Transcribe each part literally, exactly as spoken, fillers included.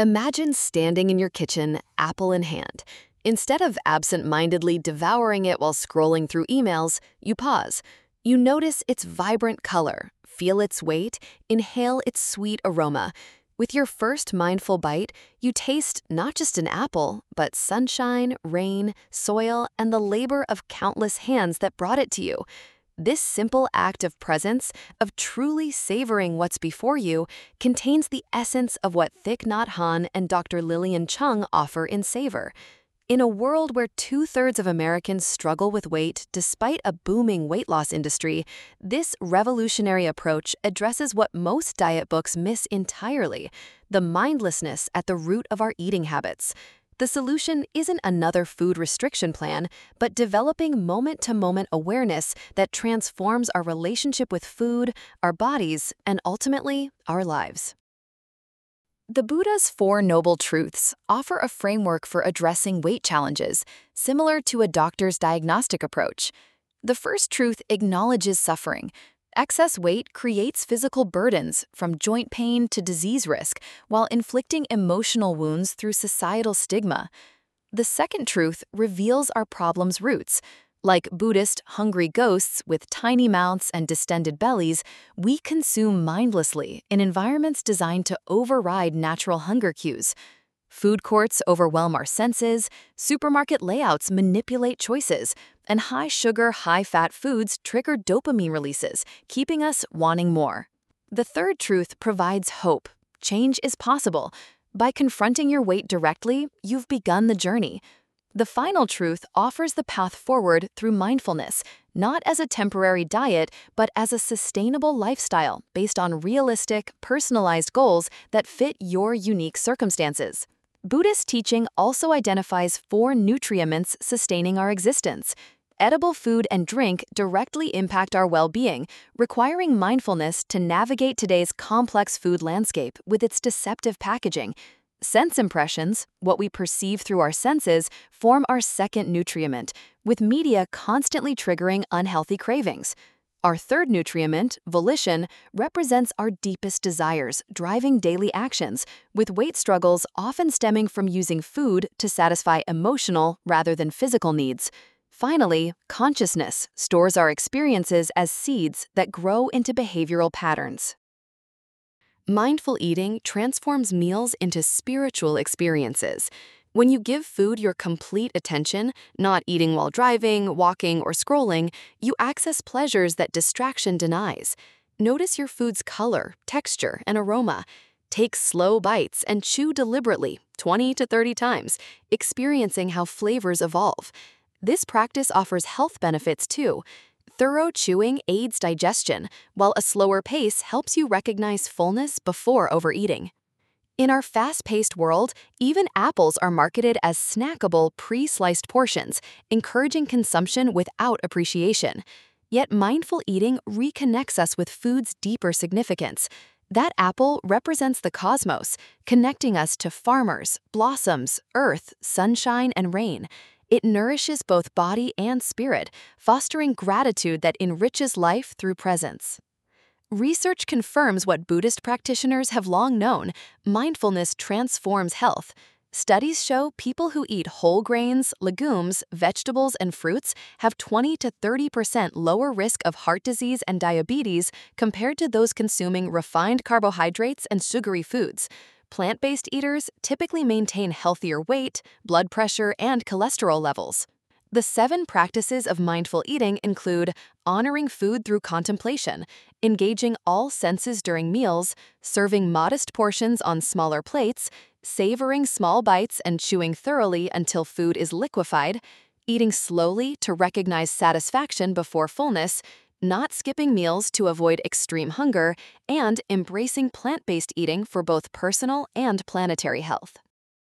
Imagine standing in your kitchen, apple in hand. Instead of absent-mindedly devouring it while scrolling through emails, you pause. You notice its vibrant color, feel its weight, inhale its sweet aroma. With your first mindful bite, you taste not just an apple, but sunshine, rain, soil, and the labor of countless hands that brought it to you. This simple act of presence, of truly savoring what's before you, contains the essence of what Thich Nhat Hanh and Doctor Lillian Chung offer in Savor. In a world where two-thirds of Americans struggle with weight despite a booming weight loss industry, this revolutionary approach addresses what most diet books miss entirely: the mindlessness at the root of our eating habits. The solution isn't another food restriction plan, but developing moment-to-moment awareness that transforms our relationship with food, our bodies, and ultimately, our lives. The Buddha's Four Noble Truths offer a framework for addressing weight challenges, similar to a doctor's diagnostic approach. The first truth acknowledges suffering. Excess weight creates physical burdens, from joint pain to disease risk, while inflicting emotional wounds through societal stigma. The second truth reveals our problem's roots. Like Buddhist hungry ghosts with tiny mouths and distended bellies, we consume mindlessly in environments designed to override natural hunger cues. Food courts overwhelm our senses, supermarket layouts manipulate choices, and high-sugar, high-fat foods trigger dopamine releases, keeping us wanting more. The third truth provides hope. Change is possible. By confronting your weight directly, you've begun the journey. The final truth offers the path forward through mindfulness, not as a temporary diet, but as a sustainable lifestyle based on realistic, personalized goals that fit your unique circumstances. Buddhist teaching also identifies four nutriments sustaining our existence. Edible food and drink directly impact our well-being, requiring mindfulness to navigate today's complex food landscape with its deceptive packaging. Sense impressions, what we perceive through our senses, form our second nutriment, with media constantly triggering unhealthy cravings. Our third nutriment, volition, represents our deepest desires, driving daily actions, with weight struggles often stemming from using food to satisfy emotional rather than physical needs. Finally, consciousness stores our experiences as seeds that grow into behavioral patterns. Mindful eating transforms meals into spiritual experiences. When you give food your complete attention, not eating while driving, walking, or scrolling, you access pleasures that distraction denies. Notice your food's color, texture, and aroma. Take slow bites and chew deliberately, twenty to thirty times, experiencing how flavors evolve. This practice offers health benefits too. Thorough chewing aids digestion, while a slower pace helps you recognize fullness before overeating. In our fast-paced world, even apples are marketed as snackable, pre-sliced portions, encouraging consumption without appreciation. Yet mindful eating reconnects us with food's deeper significance. That apple represents the cosmos, connecting us to farmers, blossoms, earth, sunshine, and rain. It nourishes both body and spirit, fostering gratitude that enriches life through presence. Research confirms what Buddhist practitioners have long known: mindfulness transforms health. Studies show people who eat whole grains, legumes, vegetables, and fruits have twenty to thirty percent lower risk of heart disease and diabetes compared to those consuming refined carbohydrates and sugary foods. Plant-based eaters typically maintain healthier weight, blood pressure, and cholesterol levels. The seven practices of mindful eating include honoring food through contemplation, engaging all senses during meals, serving modest portions on smaller plates, savoring small bites and chewing thoroughly until food is liquefied, eating slowly to recognize satisfaction before fullness, not skipping meals to avoid extreme hunger, and embracing plant-based eating for both personal and planetary health.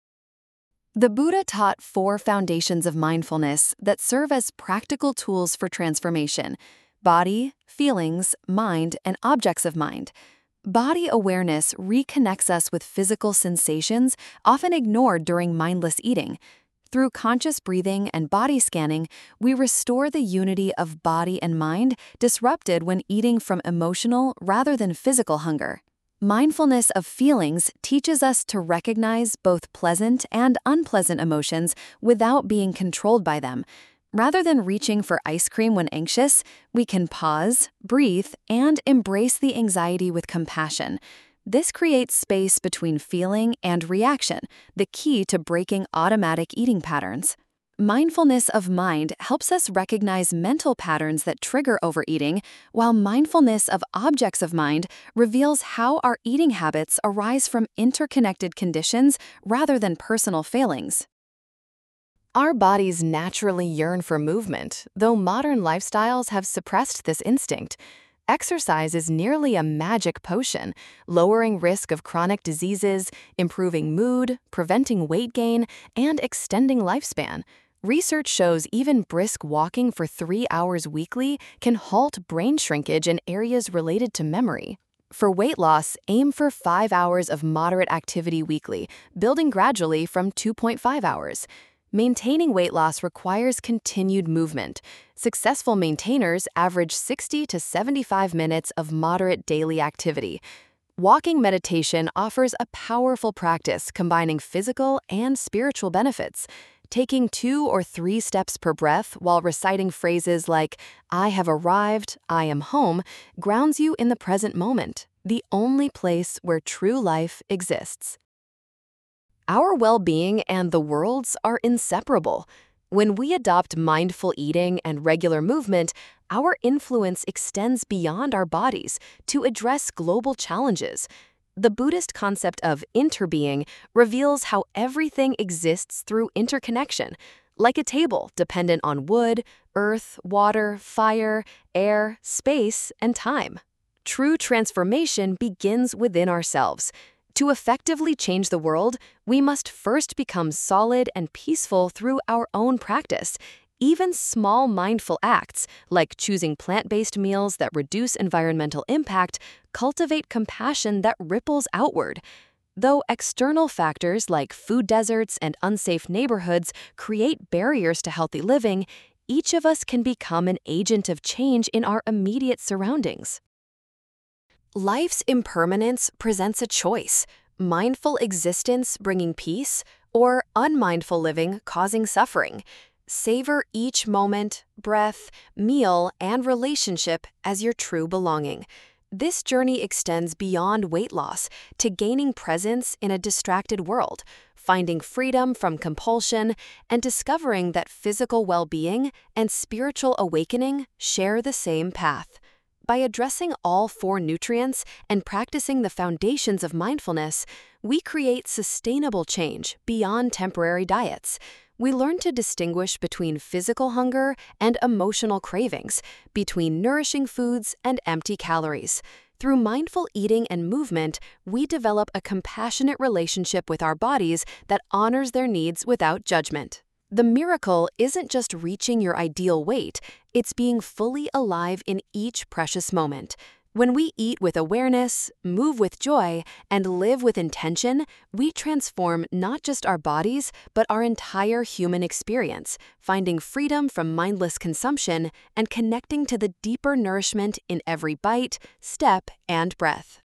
The Buddha taught four foundations of mindfulness that serve as practical tools for transformation: body, feelings, mind, and objects of mind. Body awareness reconnects us with physical sensations often ignored during mindless eating. Through conscious breathing and body scanning, we restore the unity of body and mind disrupted when eating from emotional rather than physical hunger. Mindfulness of feelings teaches us to recognize both pleasant and unpleasant emotions without being controlled by them. Rather than reaching for ice cream when anxious, we can pause, breathe, and embrace the anxiety with compassion. This creates space between feeling and reaction, the key to breaking automatic eating patterns. Mindfulness of mind helps us recognize mental patterns that trigger overeating, while mindfulness of objects of mind reveals how our eating habits arise from interconnected conditions rather than personal failings. Our bodies naturally yearn for movement, though modern lifestyles have suppressed this instinct. Exercise is nearly a magic potion, lowering risk of chronic diseases, improving mood, preventing weight gain, and extending lifespan. Research shows even brisk walking for three hours weekly can halt brain shrinkage in areas related to memory. For weight loss, aim for five hours of moderate activity weekly, building gradually from two point five hours. Maintaining weight loss requires continued movement. Successful maintainers average sixty to seventy-five minutes of moderate daily activity. Walking meditation offers a powerful practice combining physical and spiritual benefits. Taking two or three steps per breath while reciting phrases like, "I have arrived, I am home," grounds you in the present moment, the only place where true life exists. Our well-being and the world's are inseparable. When we adopt mindful eating and regular movement, our influence extends beyond our bodies to address global challenges. The Buddhist concept of interbeing reveals how everything exists through interconnection, like a table dependent on wood, earth, water, fire, air, space, and time. True transformation begins within ourselves. To effectively change the world, we must first become solid and peaceful through our own practice. Even small mindful acts, like choosing plant-based meals that reduce environmental impact, cultivate compassion that ripples outward. Though external factors like food deserts and unsafe neighborhoods create barriers to healthy living, each of us can become an agent of change in our immediate surroundings. Life's impermanence presents a choice: mindful existence bringing peace, or unmindful living causing suffering. Savor each moment, breath, meal, and relationship as your true belonging. This journey extends beyond weight loss to gaining presence in a distracted world, finding freedom from compulsion, and discovering that physical well-being and spiritual awakening share the same path. By addressing all four nutrients and practicing the foundations of mindfulness, we create sustainable change beyond temporary diets. We learn to distinguish between physical hunger and emotional cravings, between nourishing foods and empty calories. Through mindful eating and movement, we develop a compassionate relationship with our bodies that honors their needs without judgment. The miracle isn't just reaching your ideal weight, it's being fully alive in each precious moment. When we eat with awareness, move with joy, and live with intention, we transform not just our bodies, but our entire human experience, finding freedom from mindless consumption and connecting to the deeper nourishment in every bite, step, and breath.